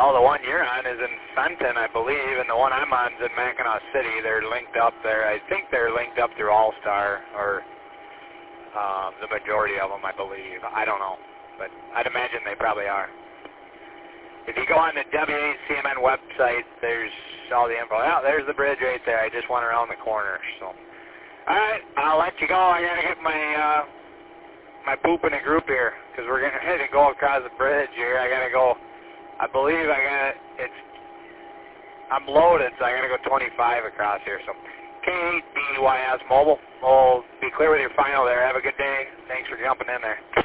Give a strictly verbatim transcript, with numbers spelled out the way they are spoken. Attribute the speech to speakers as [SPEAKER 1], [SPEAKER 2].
[SPEAKER 1] Well, the one you're on is in Fenton, I believe, and the one I'm on is in Mackinac City. They're linked up there. I think they're linked up through All-Star, or um, the majority of them, I believe. I don't know, but I'd imagine they probably are. If you go on the W A C M N website, there's all the info. Oh, there's the bridge right there. I just went around the corner. So, all right, I'll let you go. I gotta get my uh, my poop in a group here because we're gonna head to go across the bridge here. I gotta go. I believe I got it's. I'm loaded, so I gotta go twenty-five across here. So, K eight B Y S Mobile. We'll be clear with your final there. Have a good day. Thanks for jumping in there.